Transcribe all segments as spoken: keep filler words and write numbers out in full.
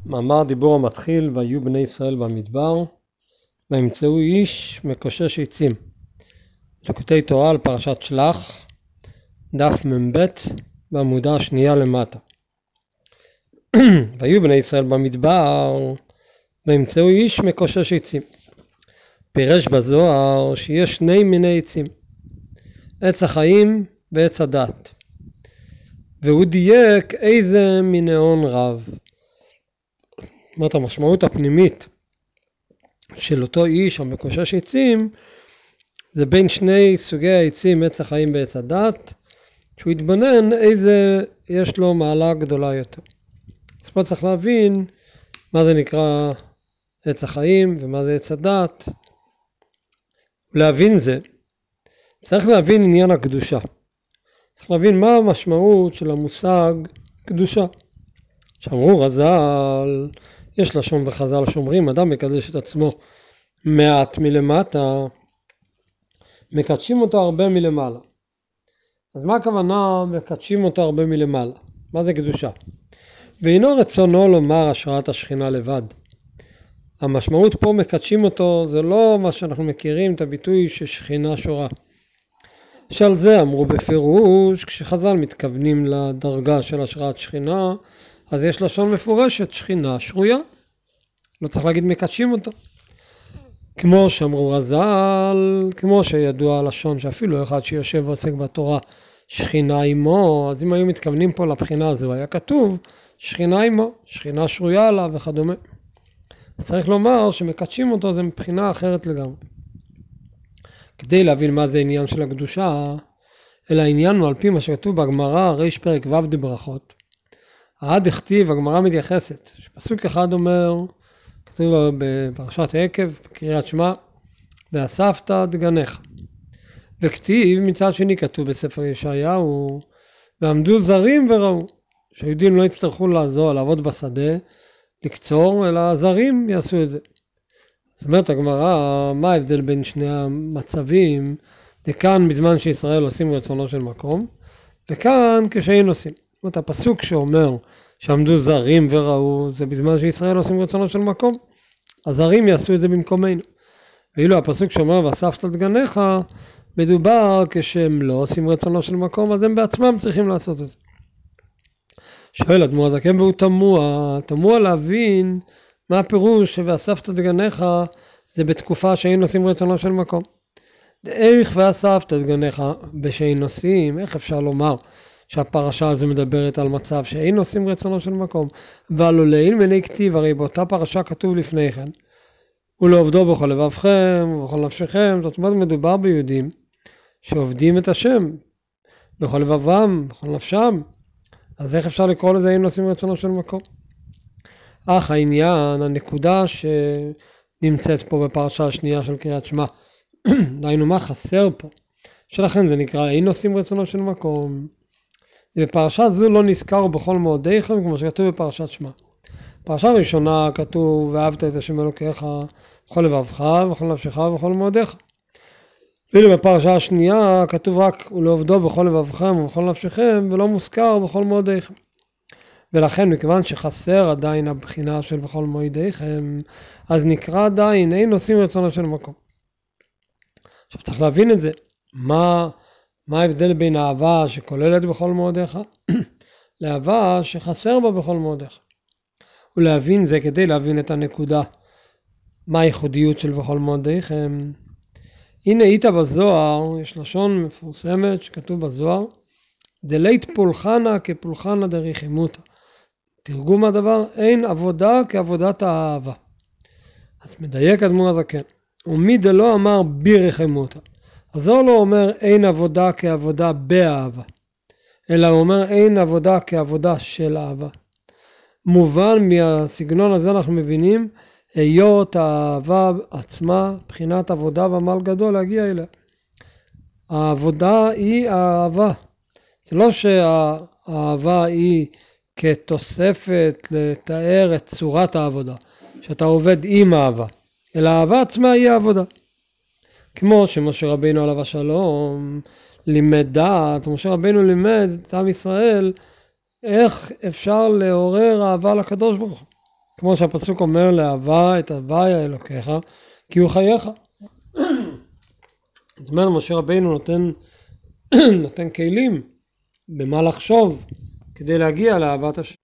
מאמר דיבור המתחיל, והיו בני ישראל במדבר, וימצאו איש מקושש עצים. לקוטי תורה על פרשת שלח, דף מ"ב בעמודה השנייה למטה. והיו בני ישראל במדבר, וימצאו איש מקושש עצים. פירש בזוהר שיש שני מיני עצים, עץ החיים ועץ הדת. והוא דייק איזה מינהון רב. זאת אומרת, המשמעות הפנימית של אותו איש המקושש עצים, זה בין שני סוגי העצים, עץ החיים ועץ הדת, שהוא יתבונן איזה יש לו מעלה גדולה יותר. אז פה צריך להבין מה זה נקרא עץ החיים ומה זה עץ הדת. להבין זה, צריך להבין עניין הקדושה. צריך להבין מה המשמעות של המושג קדושה. שאמרו רז"ל, יש לשון בחז"ל שאומרים, אדם מקדש את עצמו מעט מלמטה, מקדשים אותו הרבה מלמעלה. אז מה הכוונה מקדשים אותו הרבה מלמעלה? מה זה קדושה? ואינו רצונו לומר השראת השכינה לבד. המשמעות פה מקדשים אותו, זה לא מה שאנחנו מכירים, את הביטוי ששכינה שורה. שעל זה אמרו בפירוש, כשחז"ל מתכוונים לדרגה של השראת שכינה, אז יש לשון מפורשת, שכינה שרויה. לא צריך להגיד מקדשים אותו. כמו שאמרו רז"ל, כמו שידוע הלשון שאפילו אחד שיושב ועוסק בתורה, שכינה עמו, אז אם היו מתכוונים פה לבחינה הזו, היה כתוב שכינה עמו, שכינה שרויה עליו וכדומה. צריך לומר שמקדשים אותו זה מבחינה אחרת לגמרי. כדי להבין מה זה עניין של הקדושה, אלא העניין הוא על פי מה שכתוב בגמרא, ריש פרק ו' דברכות. העד הכתיב, הגמרא מתייחסת, שפסוק אחד אומר, כתוב בפרשת עקב, בקריאת שמע, ואספת דגניך. וכתיב מצד שני כתוב בספר ישעיהו, ועמדו זרים וראו, שהיהודים לא יצטרכו לעזור, לעבוד בשדה, לקצור, אלא הזרים יעשו את זה. זאת אומרת הגמרא, מה ההבדל בין שני המצבים? וכאן בזמן שישראל עושים רצונו של מקום, וכאן כשאין עושים. זאת אומרת הפסוק שאומר שעמדו זרים וראו, זה בזמן שישראל עושים רצונו של מקום. הזרים יעשו את זה במקומנו. ואילו הפסוק שאומר ואספת דגניך, מדובר כשהם לא עושים רצונו של מקום, אז הם בעצמם צריכים לעשות את זה. שואל אדמו"ר הזקן והוא תמוה, תמוה להבין מה הפירוש שוואספת דגניך זה בתקופה שאין עושים רצונו של מקום. איך ואספת דגניך בשאין עושים, איך אפשר לומר שהפרשה הזו מדברת על מצב שאין עושים רצונו של מקום, ועלו לעיל מיני כתיב, הרי באותה פרשה כתוב לפני כן, ולעובדו בכל לבבכם ובכל נפשכם, זאת אומרת מדובר ביהודים שעובדים את השם בכל לבבם, בכל נפשם, אז איך אפשר לקרוא לזה אין עושים רצונו של מקום? אך העניין, הנקודה שנמצאת פה בפרשה השנייה של קריאת שמע, דהיינו מה חסר פה, שלכן זה נקרא אין עושים רצונו של מקום. בפרשה זו לא נזכר בכל מועדיכם כמו שכתוב בפרשת שמע. בפרשה הראשונה כתוב ואהבת את השם אלוקיך בכל לבבך ובכל נפשך ובכל מועדיך. ואילו בפרשה השנייה כתוב רק ולעובדו בכל לבבכם ובכל נפשכם ולא מוזכר בכל מועדיכם. ולכן מכיוון שחסר עדיין הבחינה של בכל מועדיכם, אז נקרא עדיין אין עושים רצונו של מקום. עכשיו צריך להבין את זה. מה, מה ההבדל בין האהבה שכוללת בכל מועדיך לאהבה שחסר בה בכל מועדיך? ולהבין זה כדי להבין את הנקודה. מה הייחודיות של בכל מועדיכם? הנה היית בזוהר, יש לשון מפורסמת שכתוב בזוהר, דלית פולחנה כפולחנה דריחמותא. תרגום הדבר, אין עבודה כעבודת האהבה. אז מדייק אדמו"ר הזקן. ומי דלא אמר בירחמותא. אז הוא לא אומר אין עבודה כעבודה באהבה, אלא הוא אומר אין עבודה כעבודה של אהבה. מובן מהסגנון הזה אנחנו מבינים, היות האהבה עצמה, בחינת עבודה ועמל גדול להגיע אליה. העבודה היא האהבה. זה לא שהאהבה היא כתוספת לתאר את צורת העבודה, שאתה עובד עם אהבה, אלא האהבה עצמה היא העבודה. כמו שמשה רבינו עליו השלום לימד דעת, משה רבינו לימד את עם ישראל איך אפשר לעורר אהבה לקדוש ברוך הוא. כמו שהפסוק אומר, לאהבה את הוויה אלוקיך, כי הוא חייך. זאת אומרת, משה רבינו נותן, נותן כלים במה לחשוב כדי להגיע לאהבת השם.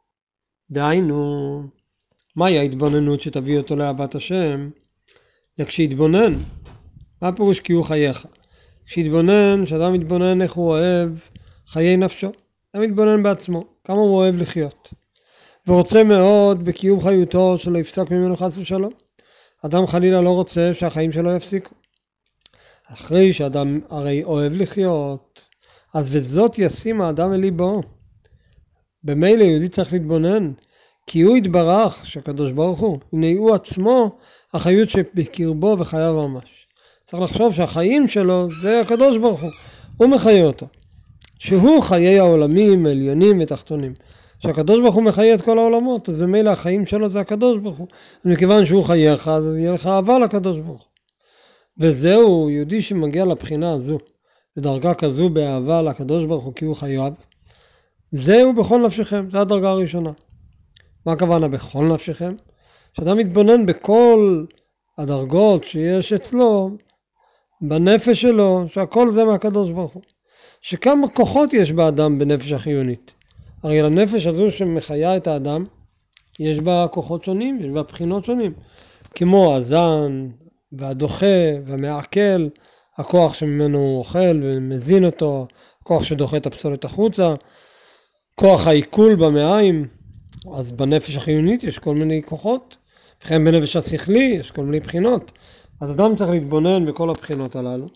דהיינו, מהי ההתבוננות שתביא אותו לאהבת השם? כשהתבונן, מה הפירוש כי הוא חייך? כשהתבונן, שאדם מתבונן איך הוא אוהב חיי נפשו, אדם מתבונן בעצמו, כמה הוא אוהב לחיות, ורוצה מאוד בקיום חיותו שלא יפסק ממנו חס ושלום. אדם חלילה לא רוצה שהחיים שלו יפסיקו. אחרי שאדם הרי אוהב לחיות, אז וזאת ישים האדם אל ליבו. במילא יהודי צריך להתבונן, כי הוא יתברך שהקדוש ברוך הוא, הנה הוא עצמו החיות שבקרבו וחייו ממש. צריך לחשוב שהחיים שלו זה הקדוש ברוך הוא, הוא מחיה אותו. שהוא חיי העולמים, עליונים ותחתונים. שהקדוש ברוך הוא מחיה את כל העולמות, אז במילא החיים שלו זה הקדוש ברוך הוא. ומכיוון שהוא חייך, אז יהיה לך אהבה לקדוש ברוך הוא. וזהו, יהודי שמגיע לבחינה הזו, בדרגה כזו באהבה לקדוש ברוך הוא כי הוא חייב, זהו בכל נפשכם, זו הדרגה הראשונה. מה הכוונה בכל נפשכם? שאדם מתבונן בכל הדרגות שיש אצלו, בנפש שלו, שהכל זה מהקדוש ברוך הוא. שכמה כוחות יש באדם בנפש החיונית. הרי לנפש הזו שמחיה את האדם, יש בה כוחות שונים, יש בה בחינות שונים. כמו הזן והדוחה והמעכל, הכוח שממנו הוא אוכל ומזין אותו, הכוח שדוחה את הפסולת החוצה, כוח העיכול במעיים. אז בנפש החיונית יש כל מיני כוחות, וכן בנפש השכלי יש כל מיני בחינות. אז אדם צריך להתבונן בכל הבחינות הללו,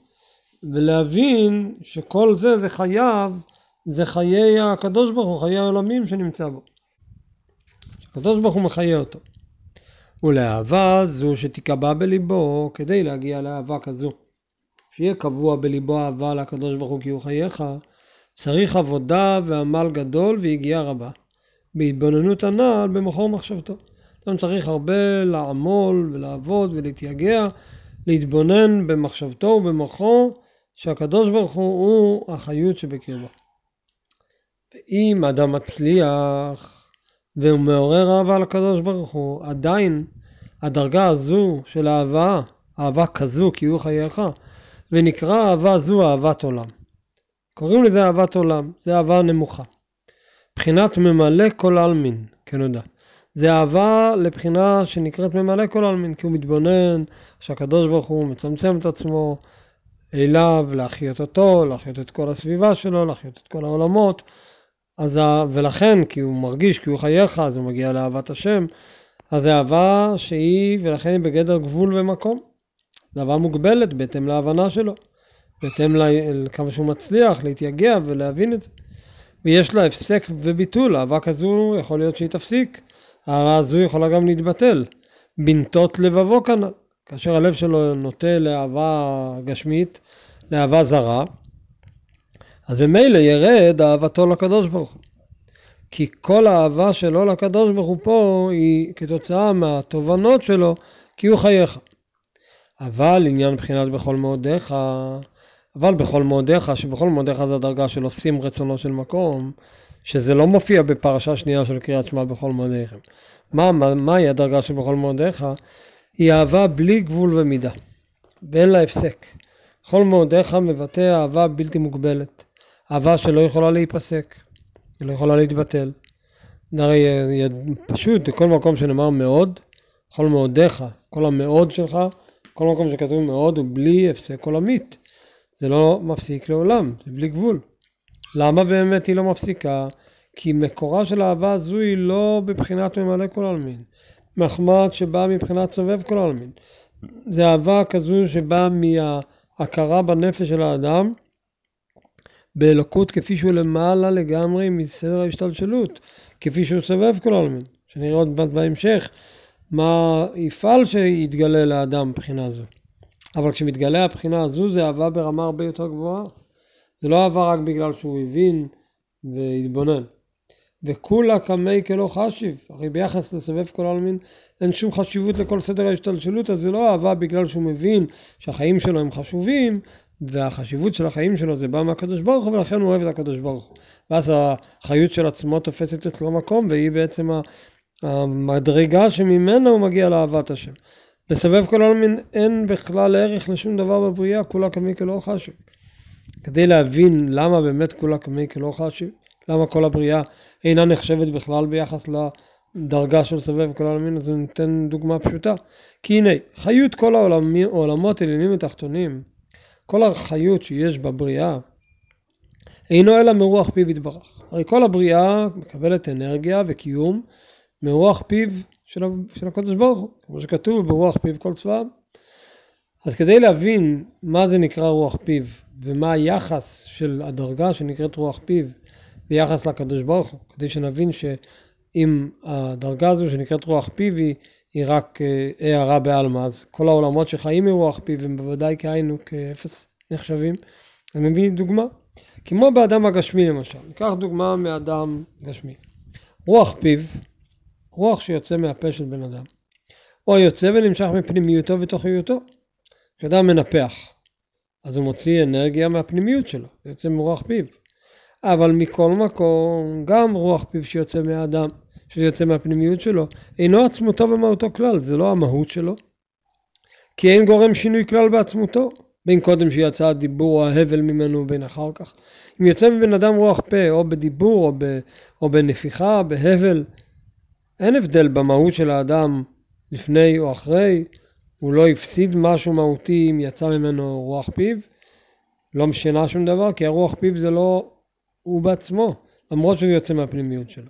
ולהבין שכל זה זה חייו, זה חיי הקדוש ברוך הוא, חיי העולמים שנמצא בו. הקדוש ברוך הוא מחיה אותו. ולאהבה זו שתיקבע בליבו, כדי להגיע לאהבה כזו, שיהיה קבוע בליבו אהבה לקדוש ברוך הוא כי הוא חייך, צריך עבודה ועמל גדול והגיעה רבה. בהתבוננות הנעל במחור מחשבתו. אדם צריך הרבה לעמול ולעבוד ולהתייגע, להתבונן במחשבתו ובמוחו, שהקדוש ברוך הוא הוא החיות שבקרבו. ואם אדם מצליח והוא מעורר אהבה לקדוש ברוך הוא, עדיין הדרגה הזו של אהבה, אהבה כזו כי הוא חייך, ונקרא אהבה זו אהבת עולם. קוראים לזה אהבת עולם, זה אהבה נמוכה. בחינת ממלא כל אלמין, כנודע. זה אהבה לבחינה שנקראת ממלא כל אלמין, כי הוא מתבונן שהקדוש ברוך הוא מצמצם את עצמו אליו, להחיות אותו, להחיות את כל הסביבה שלו, להחיות את כל העולמות. אז, ולכן, כי הוא מרגיש, כי הוא חייך, אז הוא מגיע לאהבת השם. אז זה אהבה שהיא, ולכן היא בגדר גבול ומקום. זה אהבה מוגבלת בהתאם להבנה שלו, בהתאם לכמה שהוא מצליח להתייגע ולהבין את זה. ויש לה הפסק וביטול, אהבה כזו יכול להיות שהיא תפסיק, האהבה הזו יכולה גם להתבטל, בנטות לבבו כאן, כאשר הלב שלו נוטה לאהבה גשמית, לאהבה זרה, אז במילא ירד אהבתו לקדוש ברוך הוא. כי כל האהבה שלו לקדוש ברוך הוא פה היא כתוצאה מהתובנות שלו, כי הוא חייך. אבל עניין בחינת בכל מאודיך, אבל בכל מאודיך, שבכל מאודיך זה הדרגה של עושים רצונו של מקום, שזה לא מופיע בפרשה שנייה של קריאת שמע בכל מאודיכם. מה, מה, מהי הדרגה של בכל מאודיך? היא אהבה בלי גבול ומידה, ואין לה הפסק. בכל מאודיך מבטא אהבה בלתי מוגבלת, אהבה שלא יכולה להיפסק, היא לא יכולה להתבטל. הרי פשוט, כל מקום שנאמר מאוד, בכל מאודיך, כל המאוד שלך, כל מקום שכתוב מאוד הוא בלי הפסק עולמית. זה לא מפסיק לעולם, זה בלי גבול. למה באמת היא לא מפסיקה? כי מקורה של האהבה הזו היא לא בבחינת ממלא כל עלמין, מחמד שבא מבחינת סובב כל עלמין. זה אהבה כזו שבאה מההכרה בנפש של האדם, באלוקות כפי שהוא למעלה לגמרי מסדר ההשתלשלות, כפי שהוא סובב כל עלמין. שנראה עוד בהמשך מה יפעל שיתגלה לאדם מבחינה זו. אבל כשמתגלה הבחינה הזו זה אהבה ברמה הרבה יותר גבוהה. זה לא אהבה רק בגלל שהוא הבין והתבונן. וכולה כמי כלא חשיב. הרי ביחס לסבב כל העלמין אין שום חשיבות לכל סדר ההשתלשלות, אז זה לא אהבה בגלל שהוא מבין שהחיים שלו הם חשובים, והחשיבות של החיים שלו זה בא מהקדוש ברוך הוא, ולכן הוא אוהב את הקדוש ברוך הוא. ואז החיות של עצמו תופסת אצלו מקום, והיא בעצם המדרגה שממנה הוא מגיע לאהבת השם. בסובב כל העלמין אין בכלל ערך לשום דבר בבריאה, כולה כמי כלא חשיב. כדי להבין למה באמת כולה כמי כלא חשיב, למה כל הבריאה אינה נחשבת בכלל ביחס לדרגה של סובב כל העלמין, אז ניתן דוגמה פשוטה. כי הנה, חיות כל העולמות עליונים ותחתונים, כל החיות שיש בבריאה, אינו אלא מרוח פיו יתברך. הרי כל הבריאה מקבלת אנרגיה וקיום מרוח פיו של, של הקדוש ברוך הוא, כמו שכתוב ברוח פיו כל צבא. אז כדי להבין מה זה נקרא רוח פיו ומה היחס של הדרגה שנקראת רוח פיו ביחס לקדוש ברוך הוא, כדי שנבין שאם הדרגה הזו שנקראת רוח פיו היא, היא רק הערה בעלמא, אז כל העולמות שחיים מרוח פיו הם בוודאי כהיינו כאפס נחשבים. אז מביא דוגמה, כמו באדם הגשמי למשל, ניקח דוגמה מאדם גשמי. רוח פיו, רוח שיוצא מהפה של בן אדם, או יוצא ונמשך מפנימיותו ותוכיותו. כשאדם מנפח, אז הוא מוציא אנרגיה מהפנימיות שלו, זה יוצא מרוח פיו. אבל מכל מקום, גם רוח פיו שיוצא מהאדם, שיוצא מהפנימיות שלו, אינו עצמותו במהותו כלל, זה לא המהות שלו. כי אין גורם שינוי כלל בעצמותו, בין קודם שיצא הדיבור או ההבל ממנו ובין אחר כך. אם יוצא מבן אדם רוח פה, או בדיבור, או, ב, או בנפיחה, בהבל, אין הבדל במהות של האדם לפני או אחרי, הוא לא הפסיד משהו מהותי אם יצא ממנו רוח פיו, לא משנה שום דבר, כי הרוח פיו זה לא הוא בעצמו, למרות שהוא יוצא מהפנימיות שלו.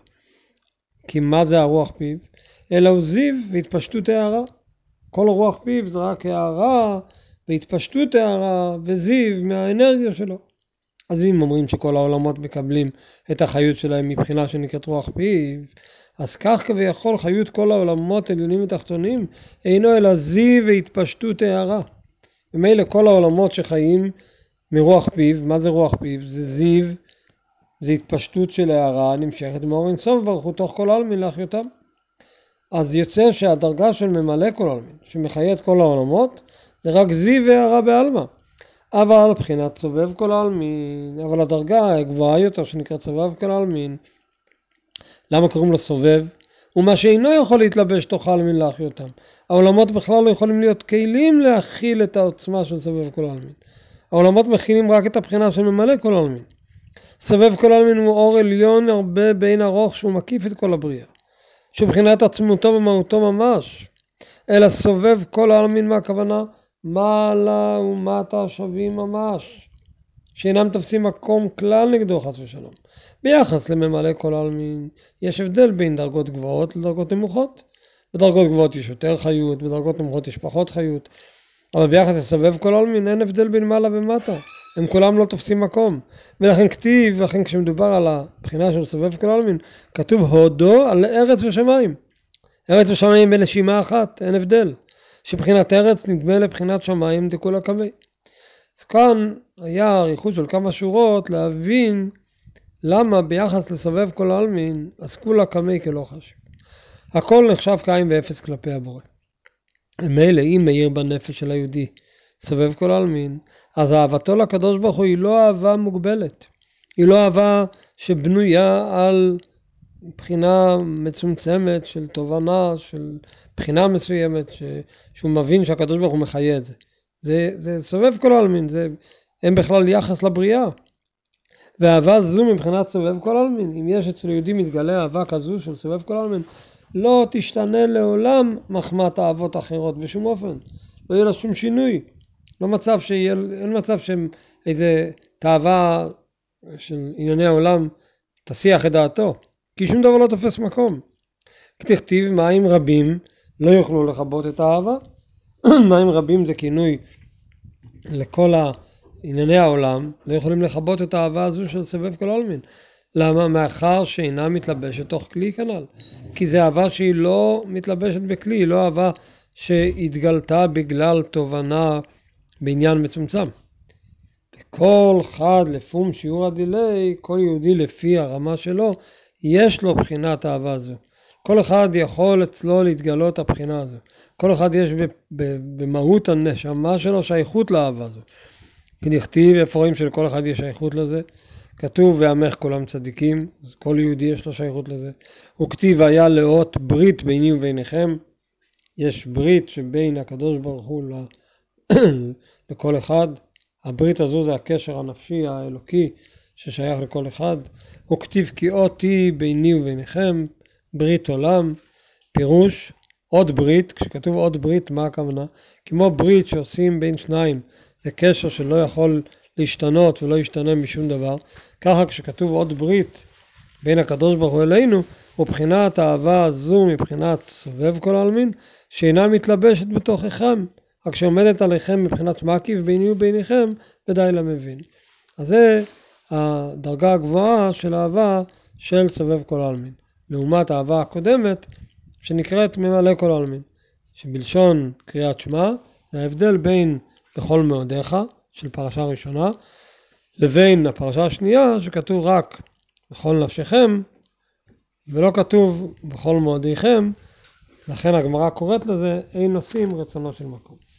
כי מה זה הרוח פיו? אלא הוא זיו והתפשטות הערה. כל רוח פיו זה רק הערה והתפשטות הערה וזיו מהאנרגיה שלו. אז אם אומרים שכל העולמות מקבלים את החיות שלהם מבחינה שנקראת רוח פיו, אז כך כביכול חיות כל העולמות עליונים ותחתונים אינו אלא זיו והתפשטות הערה. ומילא כל העולמות שחיים מרוח פיו, מה זה רוח פיו? זה זיו, זה התפשטות של הערה נמשכת מאור אין סוף ברוך הוא תוך כל העלמין להחיותם. אז יוצא שהדרגה של ממלא כל העלמין, שמחיה את כל העולמות, זה רק זיו והערה בעלמא. אבל בחינת סובב כל העלמין, אבל הדרגה הגבוהה יותר שנקראת סובב כל העלמין, למה קוראים לו סובב? ומה שאינו יכול להתלבש תוך העלמין להחיותם. העולמות בכלל לא יכולים להיות כלים להכיל את העוצמה של סובב כל העלמין. העולמות מכילים רק את הבחינה של ממלא כל העלמין. סובב כל העלמין הוא אור עליון הרבה בין ארוך שהוא מקיף את כל הבריאה, שבחינת עצמותו ומהותו ממש. אלא סובב כל העלמין מהכוונה מעלה ומטה שווים ממש, שאינם תופסים מקום כלל נגדו חס ושלום. ביחס לממלא כל העלמין יש הבדל בין דרגות גבוהות לדרגות נמוכות. בדרגות גבוהות יש יותר חיות, בדרגות נמוכות יש פחות חיות, אבל ביחס לסובב כל העלמין אין הבדל בין מעלה ומטה, הם כולם לא תופסים מקום. ולכן כתיב, לכן כשמדובר על הבחינה של סובב כל העלמין, כתוב הודו על ארץ ושמיים. ארץ ושמיים בנשימה אחת, אין הבדל. שבחינת ארץ נדמה לבחינת שמיים דכולה כמי. אז כאן היה ריחוד של כמה שורות להבין למה ביחס לסובב כל העלמין, אז כולה כמי כלא חשיב. הכל נחשב קיים ואפס כלפי הבורא. מילא אם מאיר בנפש של היהודי סובב כל העלמין, אז אהבתו לקדוש ברוך הוא היא לא אהבה מוגבלת. היא לא אהבה שבנויה על בחינה מצומצמת של תובנה, של בחינה מסוימת, ש... שהוא מבין שהקדוש ברוך הוא מחיה את זה. זה, זה סובב כל העלמין, זה אין בכלל יחס לבריאה. והאהבה זו מבחינת סובב כל העלמין, אם יש אצל יהודי מתגלה אהבה כזו של סובב כל העלמין, לא תשתנה לעולם מחמת אהבות אחרות בשום אופן. לא יהיה לה שום שינוי. לא מצב שיהיה, אין מצב שאיזה תאווה של ענייני העולם תסיח את דעתו, כי שום דבר לא תופס מקום. כתכתיב מים רבים לא יוכלו לכבות את האהבה. מים רבים זה כינוי לכל ענייני העולם, לא יכולים לכבות את האהבה הזו של סובב כל העלמין. למה? מאחר שאינה מתלבשת תוך כלי כנ"ל. כי זה אהבה שהיא לא מתלבשת בכלי, היא לא אהבה שהתגלתה בגלל תובנה בעניין מצומצם. וכל אחד לפום שיעור הדילי, כל יהודי לפי הרמה שלו, יש לו בחינת האהבה הזו. כל אחד יכול אצלו להתגלות הבחינה הזו. כל אחד יש במהות הנשמה שלו שייכות לאהבה הזו. כי נכתיב איפה רואים שלכל אחד יש שייכות לזה. כתוב ועמך כולם צדיקים, אז כל יהודי יש לו שייכות לזה. וכתיב היה לאות ברית ביני וביניכם, יש ברית שבין הקדוש ברוך הוא לכל אחד, הברית הזו זה הקשר הנפשי האלוקי ששייך לכל אחד. וכתיב כי אותי ביני וביניכם, ברית עולם, פירוש עוד ברית, כשכתוב עוד ברית מה הכוונה? כמו ברית שעושים בין שניים, זה קשר שלא יכול להשתנות ולא ישתנה משום דבר, ככה כשכתוב עוד ברית בין הקדוש ברוך הוא אלינו, ובחינת האהבה הזו מבחינת סובב כל העלמין, שאינה מתלבשת בתוך אחד, רק שעומדת עליכם מבחינת מקיף ביני וביניכם, ודאי למבין. אז זה הדרגה הגבוהה של האהבה של סובב כל העלמין. לעומת האהבה הקודמת, שנקראת ממלא כל העלמין, שבלשון קריאת שמע, זה ההבדל בין בכל מאודיך, של פרשה ראשונה, לבין הפרשה השנייה, שכתוב רק בכל נפשכם, ולא כתוב בכל מאודיכם, לכן הגמרא קוראת לזה, אין נושאים רצונו של מקום.